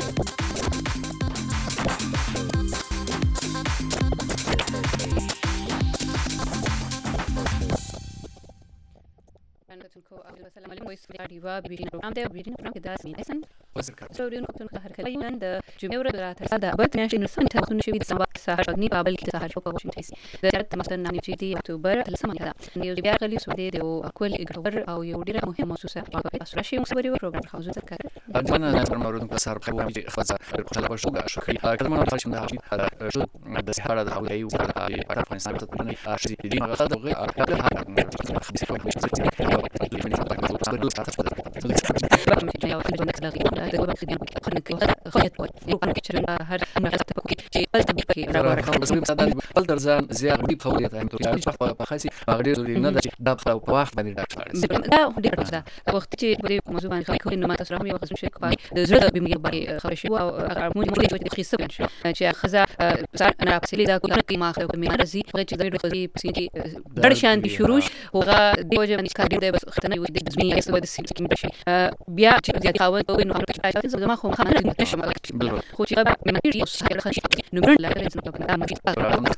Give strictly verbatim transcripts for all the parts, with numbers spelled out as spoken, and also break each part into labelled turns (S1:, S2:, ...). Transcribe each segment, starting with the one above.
S1: السلام عليكم ويسكري وبيجينا برنامج ده وبيجينا برنامج ده اسمه نيسان سوري نقطة نقطة هركلي عند جمهور الثلاثة أبد ماشي نسان تأخذون شيء بسماء سهر شدني قبل كده سهر شوفه وش نتيس ذكرت مثلا نعمل جدي أكتوبر السماء هذا نيجي بيعقلي سودي ده أكل إكتوبر أو يودينا مهم مؤسسة أسرع شيء مصبري وبروجرام خمسة ذكر
S2: أنا ناس مرورون كسر بخير وامجي خفزة كلا بشوجا شكري كل ما نرتاح من هاشين هذا شو هذا سحر هذا حولي وهذا بعرف عن سنة تطلعني شيء جديد ما غلط وغير قبل هذا خمسة فوق مش زين اللي من فترة ما توصل دوس تعرف
S1: بعد ما تجي أول نقص لاقي هذا هو بخدمة خدمة خدمة بول يبقى كتير هذا ما غلط تبكي شيء قلت بكي
S2: بس مثلا بلدر زان زياد ودي بخورية يعني ترجع تشوف بخاسي مغرير اللي نادى داب واحد من الدارس
S1: لا هو دير ده وقت تجي بدي موضوع خليك إنه ما تسرهم يوقف شيء كبار زرد بيميل باي خريش هو مودي مودي جوتي خيسة يعني شيء خذا صار أنا بسيلي ذا كل قيمة أخذ من رزي بغيت تقدر تخذي بسينتي درشان بشروش وغا دي وجه من إسكار ده بس اختنا يودي بزمية يسوي السيل كم بشي بيا زيادة حاول إنه عمرك تعرف إذا ما هو خامن لازم تنشم خوتي غابة من كثير يوصل على خشية نمرن لا لازم نبغى نعمل شيء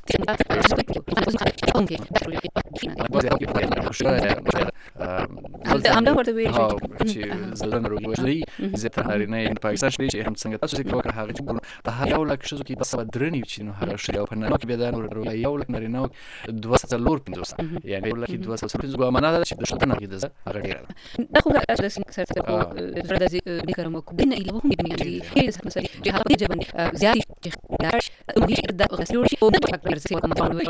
S1: هم ده ورد بيجي
S2: شيء زلنا روجي زي تهارينا إن باكستان شيء شيء هم سنجت أسوسي كوكر حاجة تقول تهاولك شو زكي بس بدرني وشينو هذا الشيء أو فنان كي بدأنا نروح ياولك نرينا دواسة اللور بنزوس يعني يقول لك دواسة بنزوس وما نهذا الشيء ده شلنا كده زا غير
S1: نأخذ أساس كسرت فرد زي بكرمك بين إلى وهم بين يعني هي مثلا جهة جبن زيادة دارش مدير إدى غسلوري ونبغى أكبر زي وكما قالوا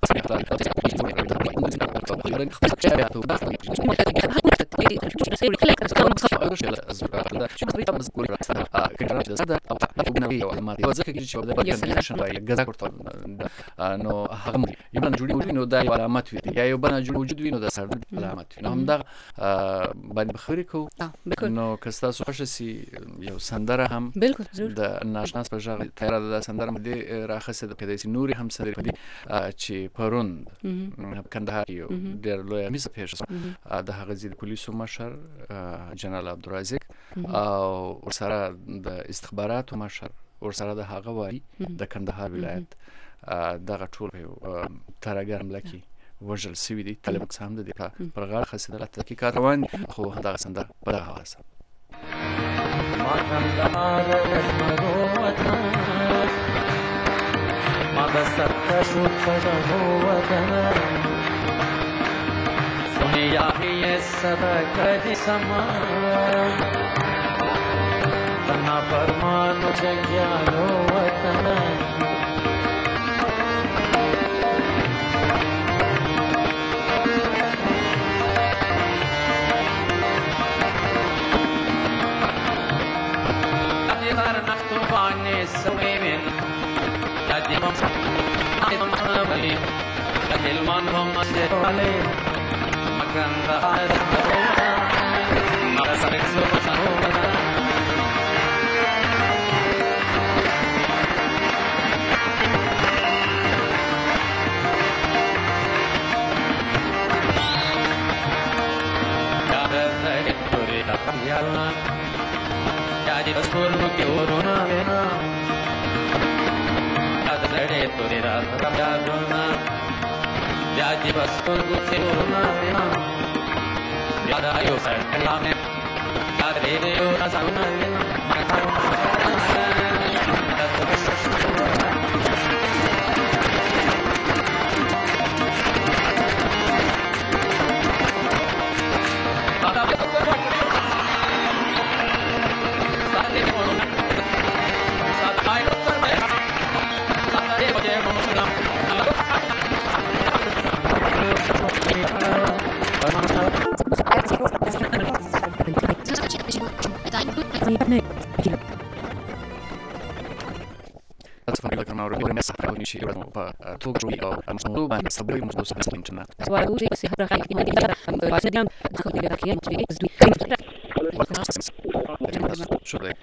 S2: انه هم يبان جوري وجودينو داي علامات في يا يبان جوري وجودينو ده سر علامات في هم ده باندې بخوريکو نو کستا سوشسي یو سندره هم
S1: بالکل
S2: د ناشناس په ژغ تیرا د سندره مدي راخصه د پیدایسي نوري هم سره پدي چې پرون کندهار یو ډېر لوی میس پیښه د هغه ځای پولیسو مشر جنرال عبدالرزاق او ورسره د استخباراتو مشر ورسره د هغه وایي د کندهار ولایت دغه ټول ترګر ملکی وجل سوي دي طالب سهم دي پر غاړه خسته د تحقیقات روان خو دغه سندره په دغه حواله
S3: ما کندهار وطن ما بسطت شد وطن سنیا هي سبق دي سما تنا فرمانو جنگیانو وطن سويمين يدي مم أيضا حبلي يدي المنهم مسجد علي مكان رهاد ما رسلك سوف شهودا يا رزاق تريد يلا يا أذكر بكورنا بنا أدري تريد ربنا يا أذكر بكورنا بنا يا دايو سكلامي يا ريديو رسالنا بنا
S2: شيء توجو أو مسلوب عن صبري مسلوب سبسين جنا.
S1: سواء شيء بس هبرة خير يعني هذا بعد اليوم نأخذ اللي بقى كيان مشتري بس دوي.
S2: شو ذي؟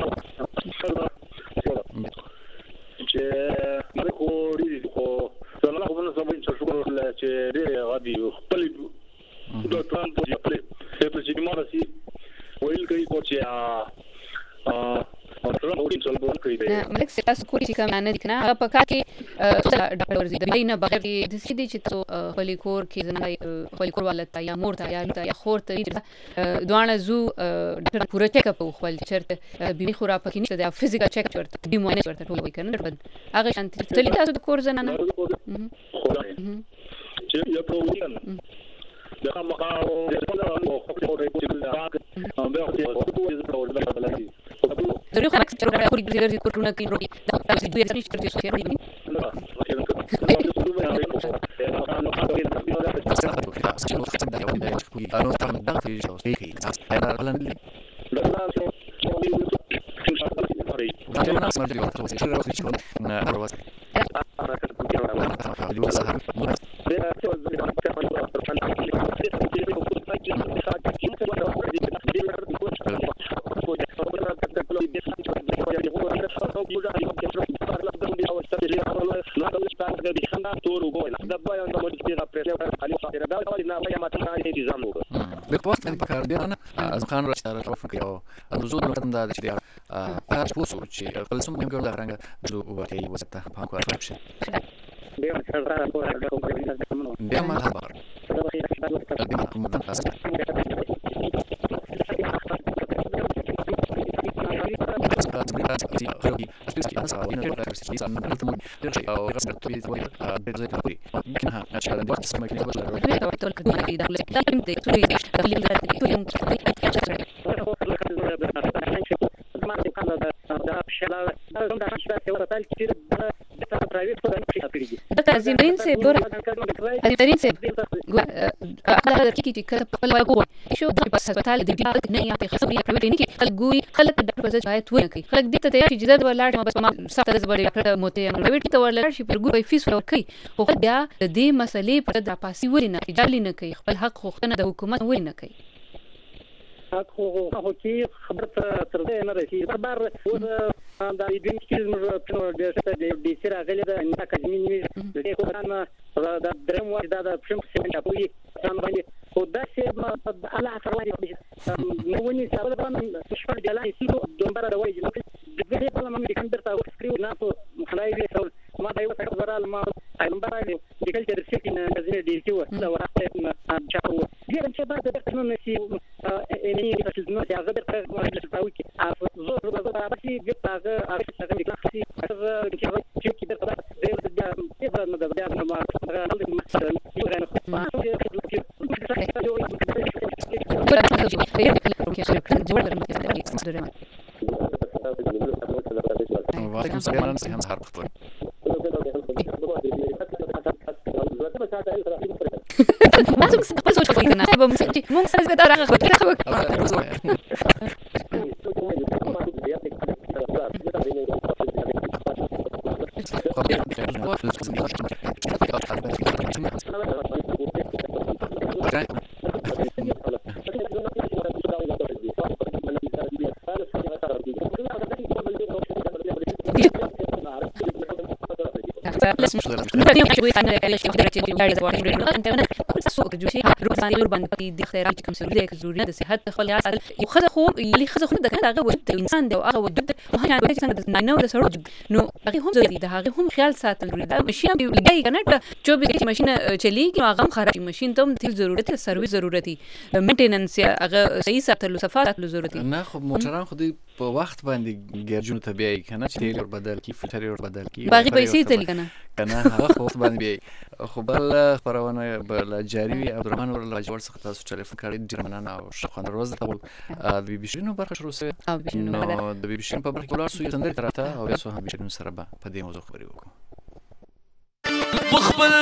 S4: 제 말고 리고 저는 그분은 저번에 저 죽을 제 레가디오 빨리 또 트럼프 옆에 그래서 지금 말하시 오일 거기 고치야 아 트럼프 کوډینګ سره بول کړی دی
S1: ملک تاسو کولی چې کوم نه دکنه هغه په کار کې ډاکټر ورزي د نه بغیر د سړي چې تاسو خپل کور کې زنه خپل کور والته یا مور ته یا یا خور ته دوانه زو ډاکټر پوره چیک اپ خپل چرته بي خورا پکې نشته د فزیکل چیک چرته بي مونږ چرته ټول وای کنه هغه شانتي تل تاسو د کور زنه نه
S4: چې یو پروګرام دا مقاو د خپل او خپل او ریپورټ د راک او به او د پروګرام د بلګي
S1: زه خو مکس تر راکوري د ګرځي کوټونه کې روي دا تاسو دوی سره چې تاسو یې
S2: لپاره په کار دی نه از خان راځي راځي او زود نو تم دا چې هر پوسو چې خپل سم موږ ګرځا رنګ جو وته وسته په کوه فکشن بیا ما خبر بیا ما تاسو
S1: زمرین سے ګور زمرین سے هغه د کی چې کله په لوي کوی شو د هسپتال د بیا نه یا په خصوصي پرایویټ نه کې خلک ګوي خلک د ډاکټر په ځای ونه کوي خلک دې ته چې جزاد ولاړ ما بس ما سخت د زبړې ډاکټر موته پرایویټ ته ولاړ شي پر ګوي فیس ورکړي خو بیا د دې مسلې پر د پاسي ورنه اجازه نه کوي خپل حق خوښنه د حکومت ورنه کوي
S5: خو خو کې خبر تر دې نه رسي خبر و دا دې کې موږ په دې سره د دې سره غلې د نه کډمي د دې کو نه دا درم و دا د پښم سیمه په وی ځان باندې خو دا چې الله تعالی نو ونی سره باندې شپږ دلای سي دومره د وایي د دې په لمن کې کندر تاسو سکریو نه په خلای دې ټول ما دا یو څه ورال ما ایم باندې د کلچر سیټین د دې دې چې و دا ورته چاو دې چې بعد د قانون نشي اني چې نو چې هغه د پرېږدي چې تاوي کې زه زه به تاسو دې تاسو هغه څه چې کلاسي هغه چې چې کې د دې د دې په نظر د ما هغه د مثلا یو نه
S2: وعليكم السلام انا سهم حرب طيب
S1: ما تمسك بس وش فينا ابو مسكتي مو مسك دار اخو
S2: بس مش لازم
S1: شوي انا اللي شفت اللي انت انا سوق جوشي روزاني urban دي اختيارات كم سوري ديك زوري د صحت خل ياسل وخذ خو اللي خذ خو دغه هغه ود انسان دی او هغه ود ما كان وایي څنګه د نو د سره نو هغه هم زړه دي هغه هم خیال ساتل دا ماشين لګي کنه چې به ماشين چلیږي هغه خراب ماشين ته تل ضرورت سروي ضرورتي مینټیننس هغه صحیح ساتل صفات ضرورتي
S2: نه خو موټران خو دی په وخت باندې ګرځون طبيعي کنه چې تیل ور بدل کی فلټر ور بدل کی
S1: باقي پیسې تل کنه
S2: کنه هغه خو باندې خو بل خبرونه بل جاری عبدالرحمن ور جوړ څخه تاسو ټلیفون کړی جرمنان او شخوان روز ته د بي بي سي نو برخه شروع سوی نو د بي بي سي په برخه ولر سو یې څنګه تراته او تاسو هم بي سره په دې موضوع خبرې وکړو
S6: مخبل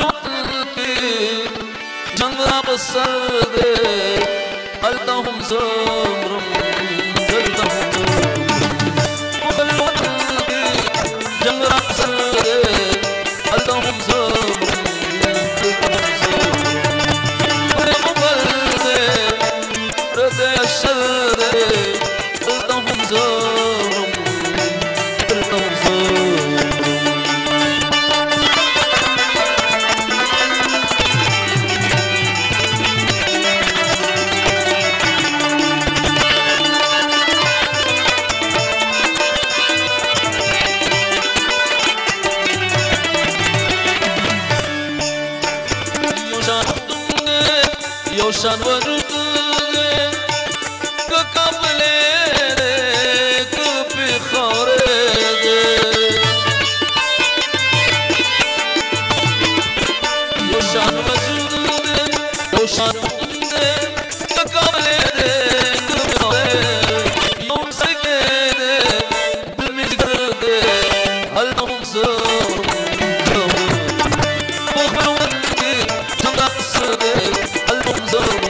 S6: جنگ را بسر دے قلتهم زمرم زلتهم مخبل جنگ را بسر دے قلتهم زمرم روشن وجود که قبله که بخاره روشن وجود روشن که قبله که بخاره یوم سگه دل میگرده حل نمزم مخبرونی جمع سده حل نمزم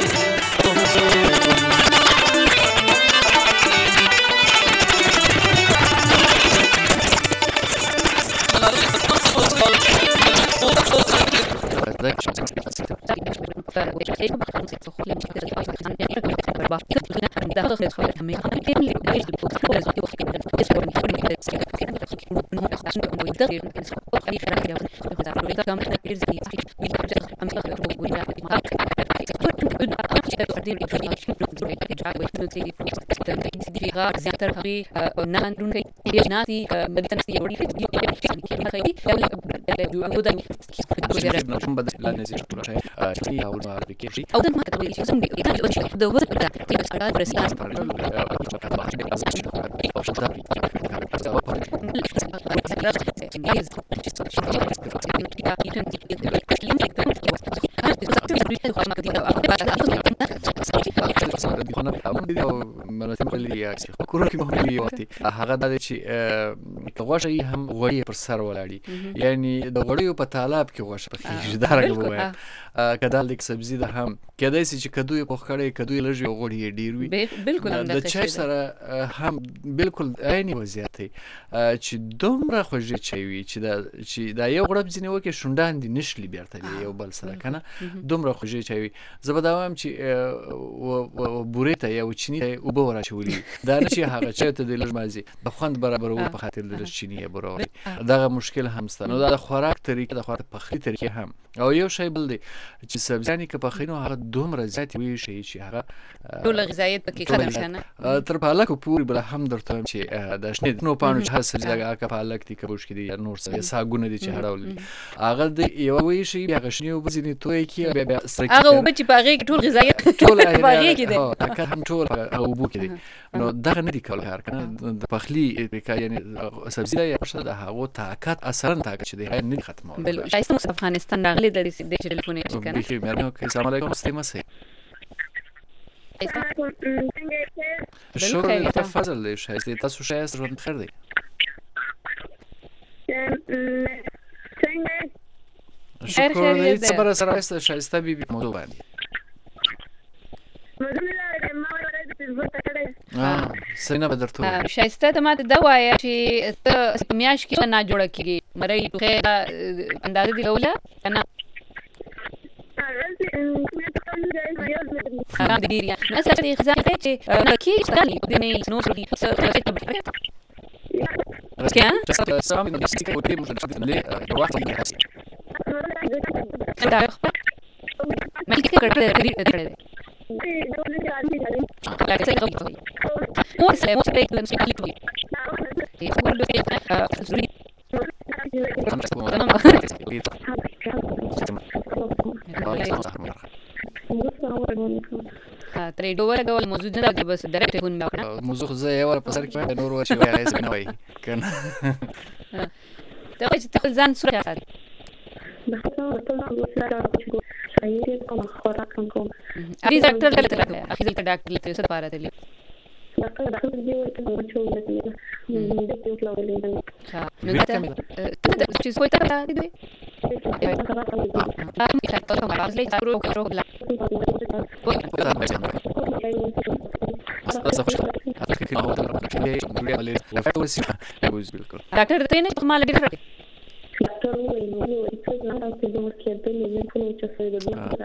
S1: او د ماته کوي چې څنګه د وزن د اړه پرسلاس
S2: هغه د چې غوښه هم غوړی پر سر ولاړی یعنی د غوړیو په طالب کې غوښه پخې دارګه وای کدال د سبزی د هم کدای چې کدوې په خړې کدوې لږ غوړی ډیر وي
S1: بالکل
S2: د چای سره هم بالکل عیني وضعیت چې دومره خوږی چای وي چې دا چې دا یو غړپ ځنی وکي شوندان دي نشلی بیرته یو بل سره کنه دومره خوږی چای وي زبداوام چې بوريته یو چینی او به ورچولي دا نه چې هغه چې ته د لږ مازی د خوند برابر و په خاطر د چینی برابر دغه مشکل هم ستنه دا خوراک طریقه د خوراک پخلی طریقه هم او یو شی بل دی چې سبزیانی که پخینو هغه دومره زیات وی شي چې هغه
S1: ټول غذایت پکې ختم شنه
S2: تر پالک پوری بل هم درته چې د شنه نو پانو چې سبزی هغه پالک دي کبوش کې دي نور څه ساګونه دي چې هراول هغه د یو وی شي هغه شنه وبزینی توې کې بیا سره
S1: هغه وب چې باغې ټول غذایت
S2: ټول
S1: باغې کې دي
S2: هغه هم ټول او بو کې دي نو دغه نه دي کول هر کنه د پخلی یعنی سبزی یا پرشه د هغه طاقت اثر نه طاقت چې دی نه ختمه
S1: بل شایسته افغانستان راغلي د دې ټلیفون یې کنه
S2: بخیر مېرمن السلام علیکم استمه سي شکر تفضل دی شایسته تاسو شایسته ژوند بخیر دی شکر دی صبر سره شایسته بیبي موضوع باندې سینا بدرته
S1: شایسته ته ماته دا وایي چې ته میاش کې نه جوړه کیږي مړی ټوخه اندازه دی ولا نه هغه دی یا نه څه چې ځان ته چې نه کی ستالي د نه نو سړي څه څه کیا
S2: سلام د سټیکر او دې مو د له وخت کې حسي
S1: دا مې کې کړل کړی کړی لا څه کوي مو سره مو سره کوم څه کوي یې خو له دې سوري ترې ډوره کول موضوع نه ده بس ډایرکټ ټلیفون مې وکړه
S2: موضوع زه یو ور په سر کې نور ور شي وای غیس نه وای کنه
S1: ته چې ته ځان سره راځي ابي ډاکټر ته راغله اخیری ته ډاکټر ته څه پاره دی ډاکټر ډاکټر دی وایي ته مو چول دی د دې ټول ولې ها نو ته ته چې څه ته دی دوی ا مې ته ته ما راځلې تاسو ورو لا ډاکټر ته نه کومه لګي راځي ډاکټر وایي نو وایي چې نه راځي د مرکه د نه په چې څه دی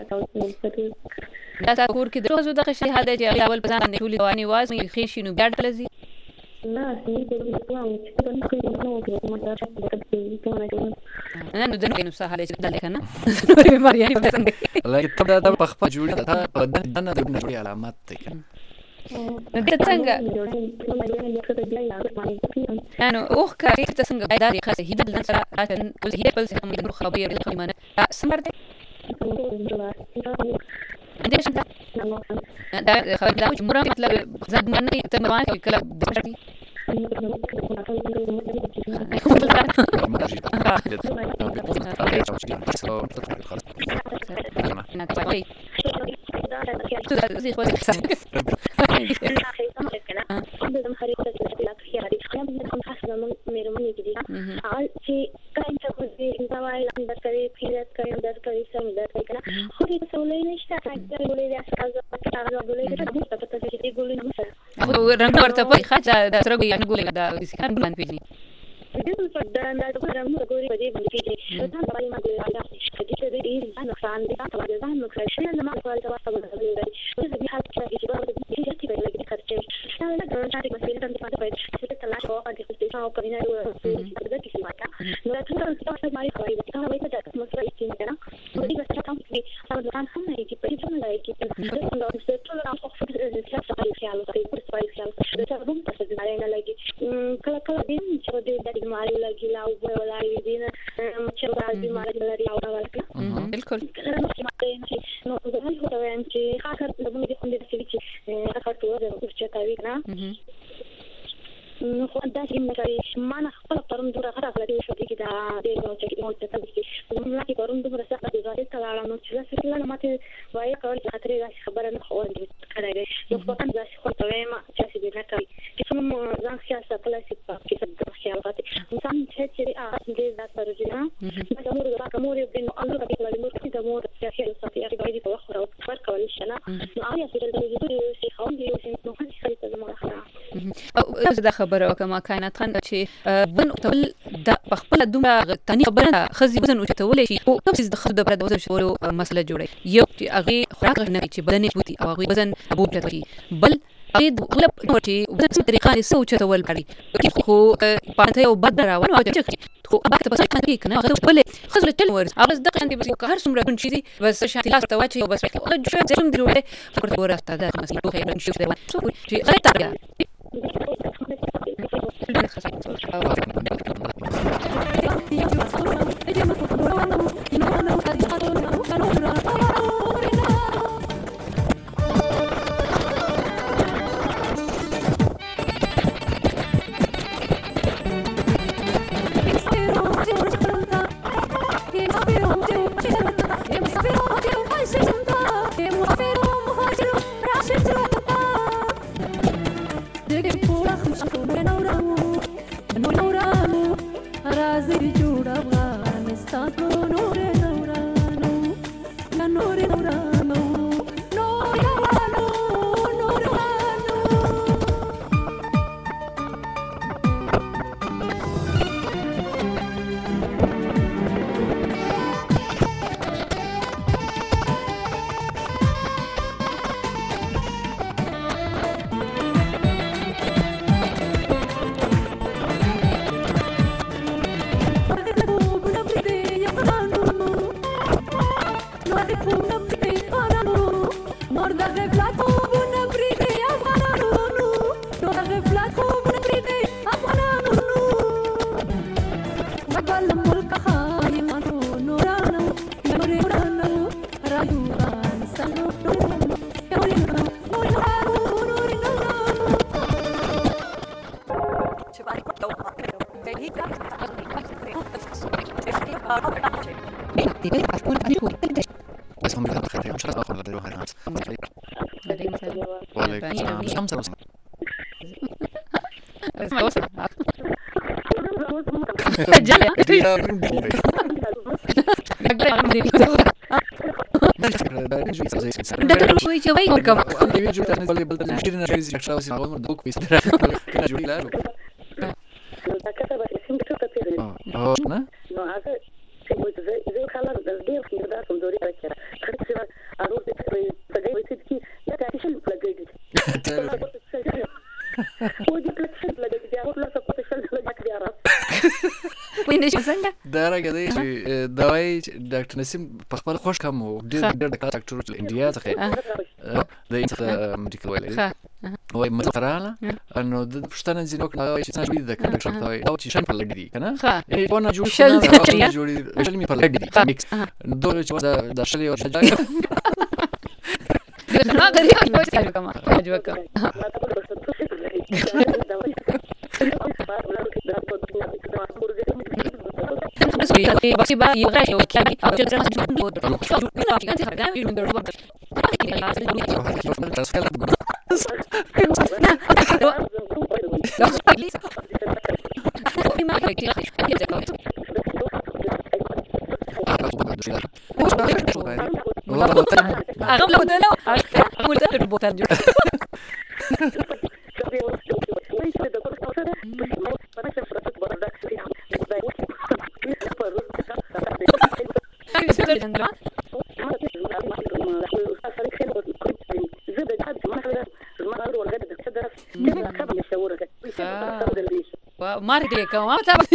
S1: دا تا کور کې دروازه د خشي حاله چې اول په ځان باندې ټولې دوانې واز مې خېشي نو بیا ډلزي نه سې د پلان چې په نکړې نو د ماده چې د نه نو دنه نو سه حاله چې دلته کنه نو بیماری نه څنګه
S2: لکه ته د پخپا جوړه ته په دنه د نړۍ علامات ته
S1: نو د څنګه نو اوه کاری ته څنګه پیدا دي خاصه هیڅ نه سره راځي هیڅ بل څه هم د خبرې د خبرې سمر دي انت ايش ده خبر ده مرة مطلب زاد مني تمران كلا دشتي رنگ ورته په خاطر دا سره یې نه ګولې دا د سکان بلان پیږي
S7: This is the that the I'm not going to go to the the time I'm going to the the is and the fan the time the time the fashion and the mark for the was the this is the hat that is about the just the like the culture and the girl that is the the part of it the last of the station of coming out the kisi maka no that the stuff my for the time with the most right thing na so the stuff comes the some the fan some like the people like it and the set to the of the stuff I feel like the spice the album that is like kala kala din so the मारी लगी लाउ वाला ये दिन मच्छरदार बीमारी लगी लाउ वाला का
S1: बिल्कुल
S7: नो उधर होता है कि खाकर लोगों ने देखो देखो कि खाकर तो है कुछ चेतावी ना no das in mari mana kala tarum dura khara kala de shoti kida de no cheki on ta tabi no la ki tarum dura sa de zare kala no chila sila mate vai kal khatre ga khabar na khawal de kala de yo fatan ga khota ma chasi de na kai ki sum zan siyasa classic pa ki sad khiyal gati insan chechiri a de da sarjina ma amur da kamur bin Allah ka kala mur ki da mur ya khiyal sa ya ga di ko khara farka wal shana no aya sir da de si khawm di si no kan khari da ma khara
S1: دا خبره وکما کائنات خان چې بن تل د خپل دومره تنی خبره خزي وزن او چتولې شي او کوم څه د خزو د برد وزن شورو مسله جوړي یو چې هغه خوراک نه چې بدن یې بوتي او هغه وزن ابو پلټي بل هغه د ولپ نوټي وزن طریقې سو چتول پړي خو پانته او بد راوړو او چې خو ابا ته بس کړي کنه هغه بل خزل تل ورس هغه د قندې بس هر څومره بن شي بس شاتي لاس ته واچي او بس هغه شو زم دی وړي خبره ورسته دا مسله خو خیر نشو دا چې غلط راغله
S2: بس هم بخير مش اخر ده واحد وعليكم السلام خمسة درګه دی چې دواي ډاکټر نسیم په خپل خوش کم او ډېر ډېر د ډاکټر ټول انډیا څخه د انڅخه میډیکل ویل وای مزراله انه د پښتنه ځینو کړه چې څنګه جوړې د ډاکټر ته او چې شان په لګې دي کنه یعنی په نه جوړ شل جوړې شل می په لګې دي میکس دوه چې د شلې او
S1: ما غريب ما تعرف كمان عجبك بس بقى يغش وكامي او جدر ناس بود شو شو انا كنت هرجع من درب ما كنت أغلب لو ده لو أقول ده البوتان جو ما رجلي كمان ما تعرف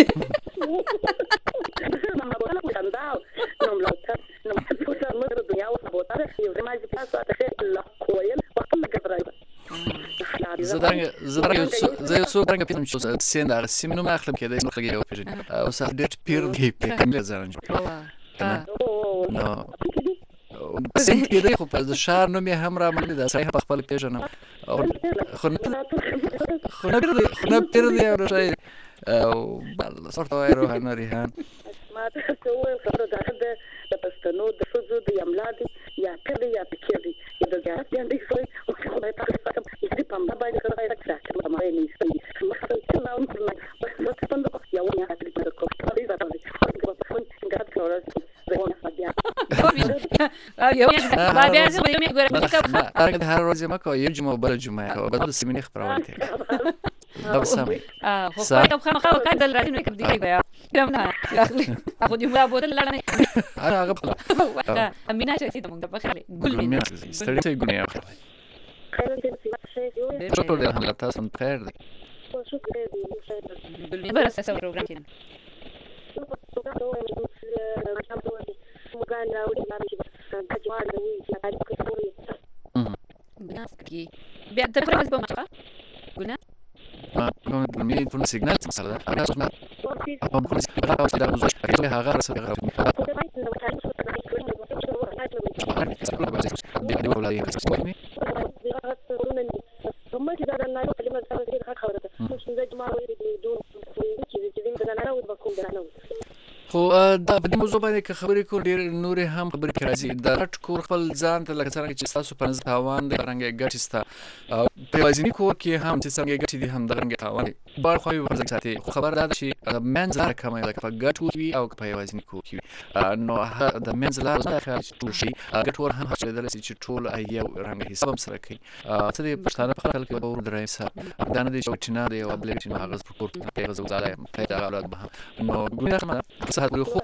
S2: زدرنگ زدرنگ زي سو درنگ پیشم شو سین در سیمنو مخلم که دیس مخلگی او پیشن او سه دیت پیر دی پیکم زرنج نه سین کې دی خو په شهر نو می هم را مړ دي صحیح په خپل پیژنم خو خو نه پیر خو نه پیر دی او شي او بل صورت وایرو هنه ریحان
S8: ما ته څه خبره ده د پښتنو د فزو د املاد یا کړي یا پکېدي د ځای د اندې سوی او خو به تاسو څنګه دې په ما باندې سره راځي چې ما یې نشي ما څه څه نو نه بس نو څه پند کو یو نه هڅه کوي کو دې دا باندې خو په فون څنګه تاسو زونه فدیا
S1: یو ما بیا زه به یو ګورم
S2: هغه هر ورځ ما کو یو جمعه بل جمعه او بل سیمینه خبرونه دا سامي
S1: اه خو خو خو خو کار دل راځي نو کې دی بیا کوم نه اخو دې مو بوتل لاړنه
S2: انا غبطه
S1: امينه شي ته مونږ په خاله ګل
S2: مين ستړي ته ګنیا شكرا لله الحمد لله تاسو بخير دي
S1: ګل بس اساس پروګرام کې بیا تر پرې بس بمچا ګل
S2: ما كون مين فون سيجنال مثلا انا اسمع ابا بقول لك انا استاذ مزوج كده هاغار رسل غير دي دي ولا دي اسمعني ثم كده انا كلمه كده خبرته مش زي جماعه دون چې دې بدل نه و بكون درنه خو دا په دې موضوع باندې که خبرې کوو ډېر نورې هم خبرې کې راځي د رټ کور خپل ځان ته لکه څرنګه چې ستاسو په نظر تاوان دی څرنګه ګټې سته په یوازیني کور کې هم چې څرنګه ګټې دي هم دغرنګه تاوان دی بار خواوې ورځ ساتي خو خبر دا ده چې منځ لاره کمه ده که په ګټ کور وي او که په یوازیني کور کې وي نو د منځ لاره زما خیال چې ټول شي ګټ ور هم حاصلېدلی شي چې ټول یو رنګه حساب هم سره کوي څه دی پښتانه په خلک کې ور درایي سه دا نه دی چې چینه دی او بلې چینه هغه په کور کې هغه زوځاله پیدا اولاد به نو ګویا ما څه هغه خو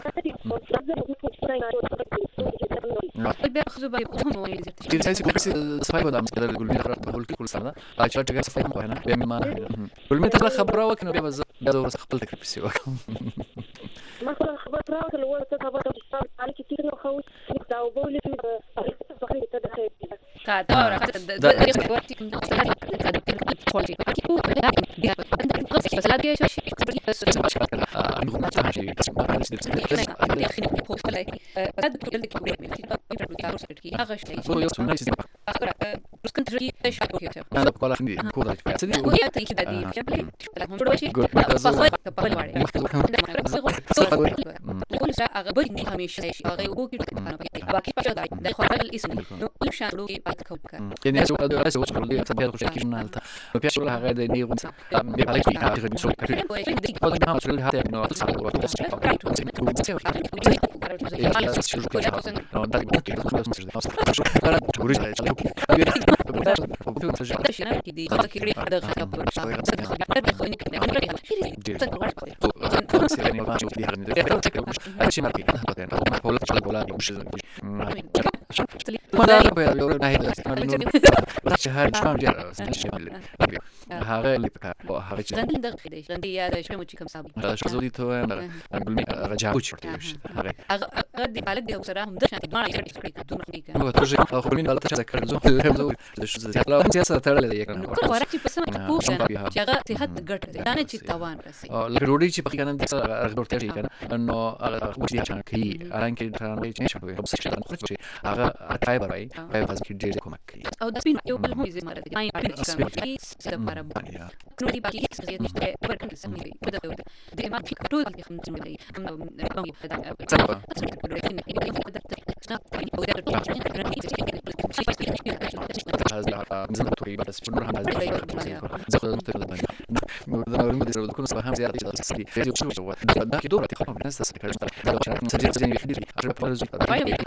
S1: بياخذوا بايقونهم ويزيد
S2: كيف يكون بس صفايبه دام كده يقول لي قرأت بقول كل سنة عشان تجي صفايبه هنا بيعمل معنا كل ما تطلع خبرة وكنا بيبز بيزور خبرتك في السواق
S8: مثلا خبرة اللي هو تتابع تشتغل على كتير وخوش يداو بقول في فخري تدخل
S1: كاتورا ده وقتي كنا هذا كواليتي اكيد بيها بس لا دي شيء بس
S2: نقول شيء بس ما عندي
S1: انا اخي بوش عليك هذا كل اللي كبير من اغش شيء اخر بس كنت جاي ايش
S2: انا بقول لك عندي كوره
S1: تدي وهي تيجي دي قبل لهم شو شيء فخذ قبل وارد كل ساعه غبني هميشه شيء غير وقت انا باكي باش داي ده خرج الاسم كل شغله باتكوك
S2: يعني اسو ادو اسو شغله تبي تخش كيف نالتا وفي شغله غير دي نيغم بيعالج لي هذا الشغل هذا ما شغل هذا انه تصل وقت ما لا بيقولون هاي شهر شلون جرى هذا اللي بكا هذا
S1: لندن دقيقة لندن يا شو متشي كم صابي
S2: شو زودي تو أقول مي رجع وش هذا
S1: هغه د بالغ دی سره هم د شانتي دوه یې کړی دوه مخکې
S2: نو ته چې خو مين غلطه ذکر زو د شو زه لا سیاست تړلې دی کنه
S1: نو ورته چې په سم پوښتنه چې هغه صحت ګټ دی دا نه چې توان رسي
S2: او لکه روډي چې په کنه د هغه ورته شي کنه نو هغه وشي چې کوي الان کې ترانه چې شوی او څه چې هغه ټایبر وای هغه ځکه ډېر کومک کوي
S1: او د سپین یو بل هم یې زماره دي ما یې چې د لپاره نو دی باقي هیڅ زیات نشته ورکړل سم دی په دغه د ما چې ټول د خمس دی
S2: هذا نظام توري بس شنو راح نزل زخم تقول نو ده نورم بدي اقول كل صباح زياده تصلي في شو شو ده كده دورة تخاف الناس تصلي ده شرط مسجل زين يخدر عشان بقول زي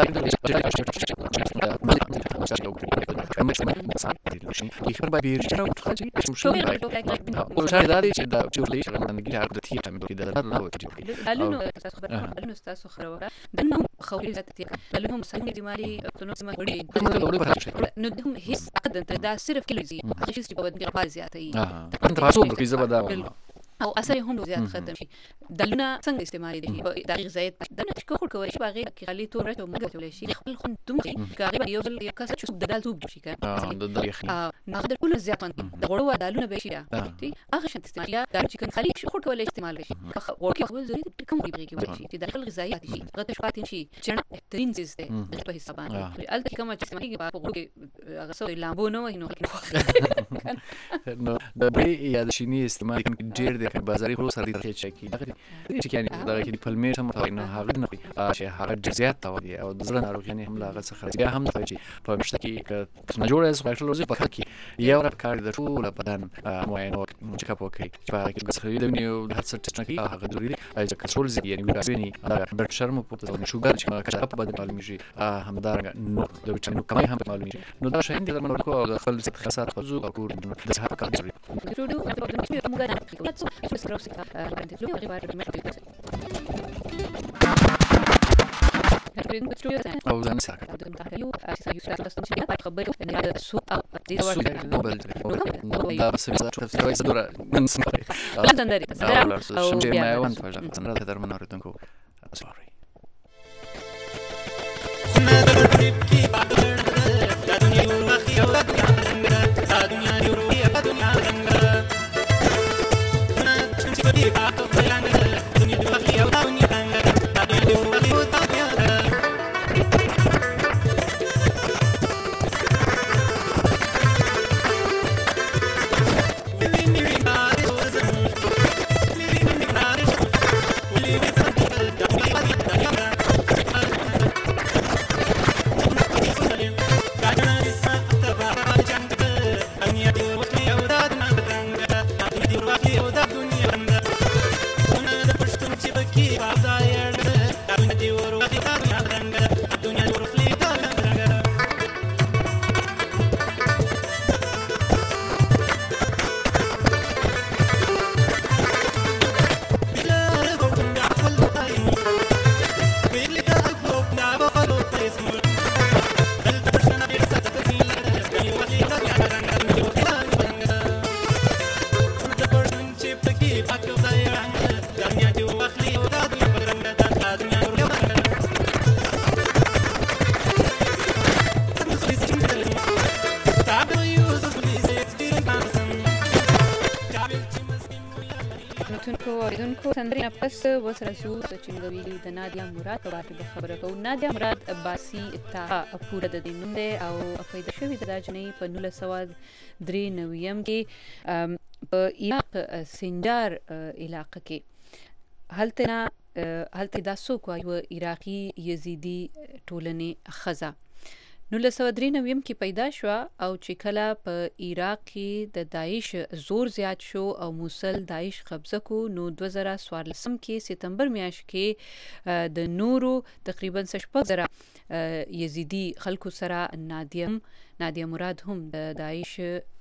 S2: يخبر بقى بيرجع وتخرج مش شو وش هذا اللي ده شوف ليش لما نجي على ده تيجي تعمل كده لا لا
S1: لانه استاذ خبر لانه استاذ خبر دنهم خوي ذاتي لانهم سنه دي مالي تنوس ما غري ندهم هيس قد دا صرف كيلو زي اخي شي بود غفال زياتي
S2: اه انت راسو في زبده
S1: او اثر هم زیات ختم شي دلونه څنګه استعمال دي د غذایت دلونه تشکر کوي چې باغې کې خالي تور ته موږ ته شي خپل خون دومره کاغه یو بل یو کس چې د دال توپ شي
S2: اه د دریخي
S1: اه ناخذ كل زیات د غړو دالونه به شي تي هغه شنت استعمال دا چې کله خالي شي خور کولای استعمال شي ورکی خپل زری کوم دی بریږي شي چې داخل غذایت شي غته شپاتین شي چې ترين چیز ده په حسابان الته کوم چې استعمالي په غوږ کې هغه سو لامبو نو نو
S2: نو د بری یا د شینی استعمال کوم ډیر د بازاري خلکو سره د چکی دا چې یعنی دا کې په پلمې هم ته نه هغه نه چې هغه جزئیات ته ودی او د زړه ناروغ یعنی هم لاغه څخه بیا هم ته چې په مشته کې نه جوړه سپیشل روزي په خل کې یو رب کار د ټول بدن معاینه چې کا پوکي چې په کې څه دی نو د هڅه ټچ نه هغه ضروري دی چې کنټرول زی یعنی وګورئ دا بلډ شرم په تاسو شوګر چې ما کچا په بدن معلومي شي همدار نو د وټامینو کمای هم معلومي شي نو دا شاین دي د منو کو د خپل خاصات خزو او کور د صحت کار ضروري
S1: جوړو د موږ موږ
S2: او ځان سره
S1: یو اساسي یو څه ستاسو چې په خبرو نه د سو او د
S2: نوبل دا بس څه څه دوره من سمره
S1: لندن دري
S2: او شمجي ما وانت فجأة سنرى تدر من أردنكو sorry پس وسره شو چې نو ویلي د نادیا مراد په اړه خبره کوو. نادیا مراد عباسي تا پوره د دینوم دی او پیدا شوې د راجنې په نولس سوه درې نویم کې په عراق سنجار علاقه کې هلته هلته دا څوک وایي عراقي یزیدي ټولنې خزا نولس سوه درې نویم کې پیدا شو او چې کله په عراق کې د داعش زور زیات شو او موصل داعش قبضه کو نو دوه زره څوارلسم کې سپتمبر میاشت کې د نورو تقریبا شپږ زره یزیدي خلکو سره نادیا نادیا مراد هم د داعش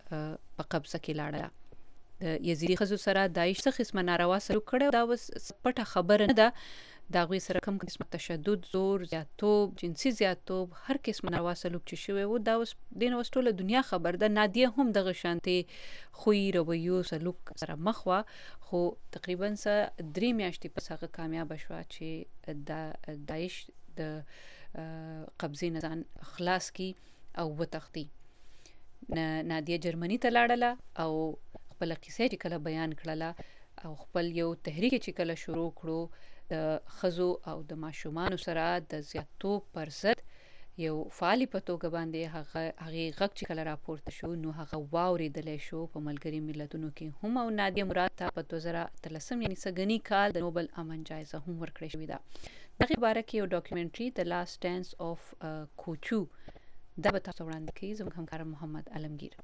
S2: په قبضه کې لاړه. د یزیدي خزو سره داعش څخه قسمه ناروا سلوک کړی دا وس پټه خبره نه ده. دا غوي سره کوم قسم تشدد زور زیاتوب جنسي زیاتوب هر قسم ناروا سلوک چې شوی و دا اوس دین وستوله دنیا خبر ده. نادیه هم دغه شانتي خوې رویو سلوک سره مخ وا خو تقریبا سره درې میاشتې پس هغه کامیاب شو چې د داعش
S1: د قبضې نه ځان خلاص کی او وتښتي. نادیه جرمني ته لاړله او خپل قصه چې کله بیان کړله او خپل یو تحریک چې کله شروع کړو د خزو او د ماشومانو سره د زیاتوب پر ضد یو فعالي په توګه باندې هغه هغې غږ چې کله راپورته شو نو هغه واورېدلی شو په ملګري ملتونو کې هم او نادیه مراد ته په دوه زره اتلسم یعنې سږني کال د نوبل امن جایزه هم ورکړې شوې ده. دغې باره کې یو ډاکومنټري د لاست ډانس اف کوچو دا به تاسو وړاندې کوي زموږ همکار محمد علمگیر.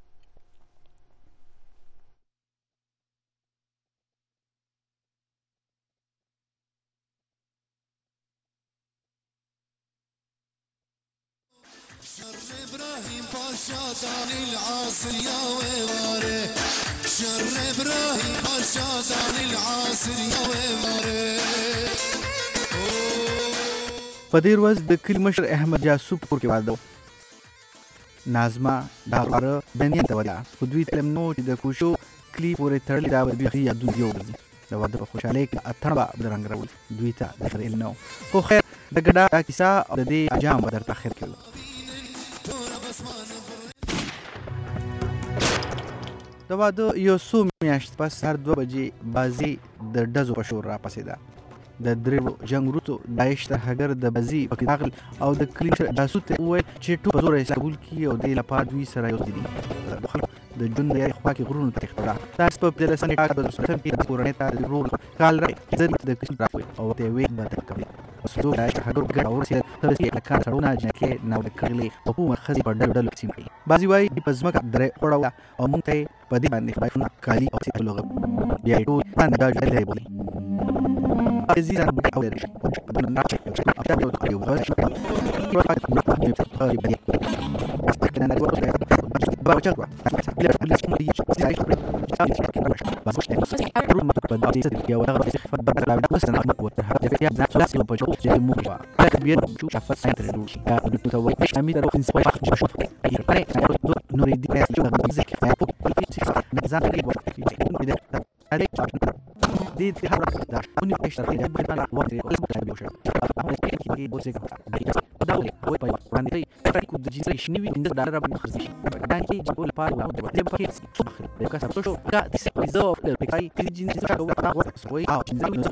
S6: شر ابراهيم باشا داني العاصر يا ويواري شر ابراهيم باشا داني العاصر يا ويواري.
S9: په دې ورځ د کلي مشر احمد یاسوب کور کې واده و. نازما دا غاره بنیان ته ودله خو دوی ته علم نه و چې د کوشو کلي پورې تړلې دا به بیخي یادونه یو ورځي د واده په خوشحالۍ کې اتڼ به بدرنګ راولي دوی ته د خیر علم نه و. خو خیر د ګډا دا کیسه او د دې انجام به درته خیر کړو. د واده یو څو میاشتې پس سهار دوه بجې بازي د ډزو په شور راپسېده. د درېړو جنګ وروسته داعش ترهګر د بازي پکې داخل او د کلي مشر جاسوس ته وویل چې ټول په زوره اسلام قبول کړي او دې لپاره دوی سره یو ځای دي. د خلکو د ژوند د یارۍ خواکې غرونو ته تښتېده. داسې په پنځلسم نیټه په دوه زره کې د کورنۍ ته د روغ کال راغی زه د کسم راغی او ورته یې ویل به ته کوي څوک داعش ترهګر ګډ راورسېدل تر دې هلکان سړونه جنکۍ ناوړه کړلې او کومه ښځې په ډلو ډلو تقسیم کړي. بعضې وایي په ځمکه درې وړوله او موږ ته یې په دې باندې خدایونه کالي او څه لوغه بیا یې ټول باندې دا ډلې یې بولي. عزیزان بوډۍ او لري په دې نه چې چې په تاسو ته یو غوښتل شي نو تاسو ته په دې ته یې بیا تاسو ته نه ورته با چا بیا بیا بیا چې موږ یې چې عايش په تاسو کې راځي بس مش نه ورو ما په دې ته یو هغه څه خفت بدل لا بس انا ما قلت هذا في ذات لا سلو بجو چې موږ وا کبیر شو شفت سنتر دول یا د تو وای مش امي درو انسان واخ شوف اي فرق نور دي بس جو غږ ذکر فاپو په څه نظام لري وخت هذه دي دي حركة داش وني اشتغل ده بدنا وقت ولا ممكن بيوش انا كده بوزك ده هو باي عندي فرق الديجيتال شنو من ده ده ربنا خرج ده كي جبول بار ولا ده بقى اخر ده كاس شو ده تسويزو بقاي تيجي نسا هو وقت سوي اه نزل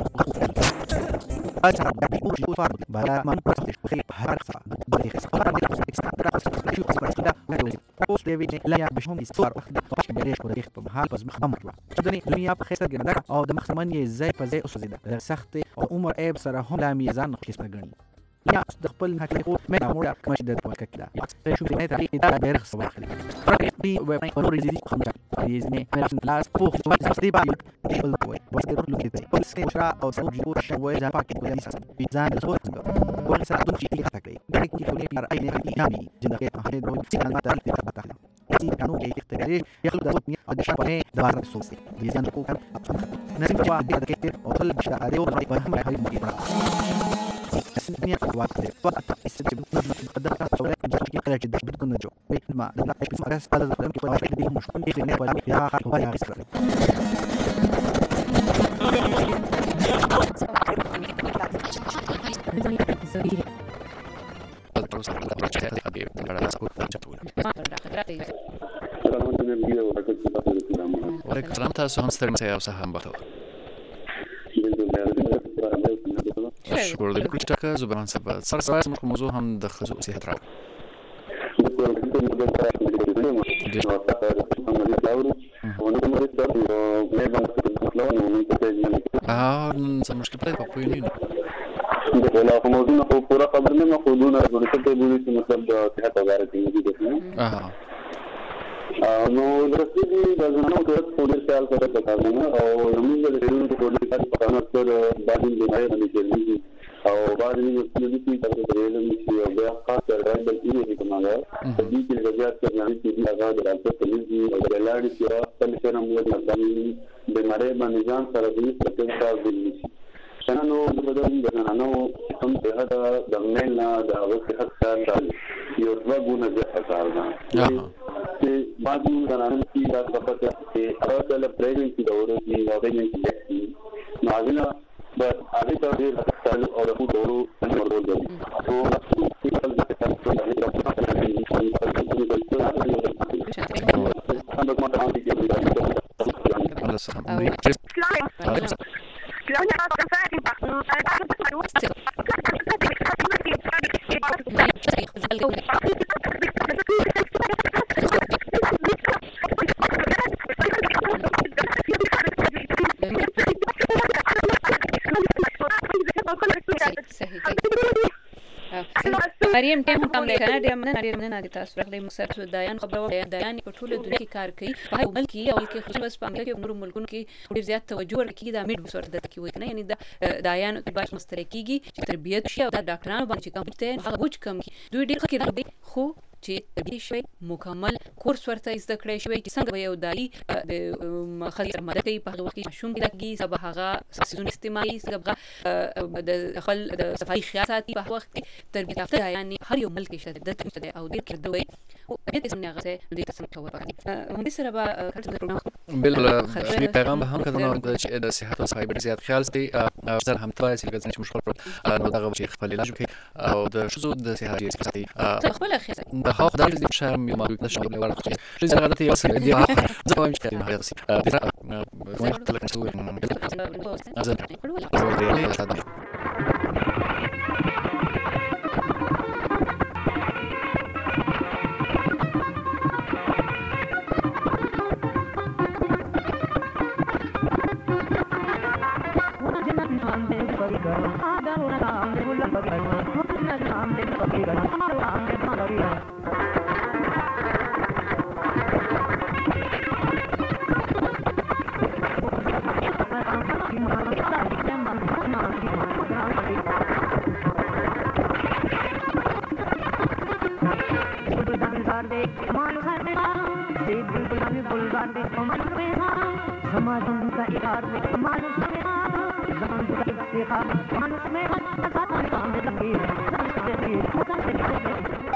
S9: اثر ده بيقول فار بقى ما نقصش خير حركه ده خساره ده اكسترا شو بس كده بوست ديفيد لا يا بشهم يصور اخد باش بيريش كره يخ په حال بس مخمر شدني لميا په خسر ګنده او د مخمن یې ځای په ځای اوسېده. سخت او عمر عیب سره هم لا میزان قسمه ګڼي یا د خپل حقیقت مې امور کوم چې د پوکا کړه یا شو په نت دا ډېر ښه واخلي فرق دی و په نور دي کوم چې یې مې لاس په خپل ځای باندې دی بل کوي بس د ټول کې په څه شرا او څو جوړ شوی ځا پاکټ کوي چې ځان د څو څنګه ورته سره د چې کې تکړه دا کې خو نه پر اې نه یامي جنګ کې په هغه ډول چې ما ته تل ته تخلي چې قانون کې اختیاري یخلو د وطني او د شپه د بار سوسي دي ځان کو کار نسیم په دې کې او تل بشاره او په هم راځي مې اسمي وقت وقت استجب قدر حوالي جاكي قال جدا بدكم نجو ما لا اسمع راس هذا الكلام كيف واحد بيهم مش كل شيء ولا يا اخي هو يا اسرائيل
S2: وعليكم السلام تاسو هم ستړي مشه او سهم بخو شکر دې کړی چې زبران سبا سره سره موږ موضوع هم د خصوص صحت راو اه نن مشکل په پوینې
S4: د لا موضوع په پورا خبر نه مخودونه ورته ته بولی چې مطلب د صحت وزارت کې دي
S2: اه
S4: نو درسته دي د زمونږ ټول پولیس سال سره په کار نه او موږ د ریډیو پولیس سره په کار سره باندې د مې باندې کېږي او باندې د پولیسي تاسو د ریډیو چې او بیا خاص راځي بل کېږي کومه د دې چې د زیات کارنامې چې د آزاد راځي پولیسي او د لاړې چې خپل سره موږ د مړې باندې ځان سره د ستاسو تاسو د شنو د بدن د ننانو کوم څه دا د مېل نه د اوسه حق سره یو څو غونه ځه کارونه چې باندې ننانو چې دا په پته چې اراده له پریوینټ د اوري د اوري نو هغه بس هغه ته د خپل او د ټولو نمبر ورکړي او
S1: مریم ټیم هم لیکنه ډیر مننه ډیر مننه د تاسو راغلی مسر سو دایان خبرو دایان په ټوله دنیا کې کار کوي په هغه ملک کې او کې خصوصا په امریکا کې نور ملکونو کې ډیر زیات توجه ورکړي دا میډ وسورت د کې وي نه یعنی د دایان په باندې مسترکیږي چې تربیت شي او د ډاکټرانو باندې کوم ته هغه وچ کم دوی ډیر خکې خو چې طبي شوی مکمل کورس ورته زده کړی شوی چې څنګه به یو دایي د خلک مدد کوي په هغه وخت کې شوم کېږي سبا هغه سیزون استعمالي څنګه د خل د صفایي خیاطات په وخت کې تربیت یافته یعنی هر یو ملک شته د ته او ډیر کړه دوی او دې څنګه هغه دې څنګه خبر ورکړي هم دې سره به کله د پروګرام
S2: بل شنو پیغام هم کړنو د صحت او صحت زیات خیال سي افضل هم توای چې څنګه مشغول نو دغه چې خپل علاج کوي او د شذو د صحت ساتي
S1: خپل خیال
S2: هاو خدای دې شرم یو مارو د شغل ورته چې زه غلطي یو څه دی زه وایم چې ما هغه سي دا کوم څه لکه څه
S10: समाज का इराद समाज में समाज का इफ्तिखार समाज में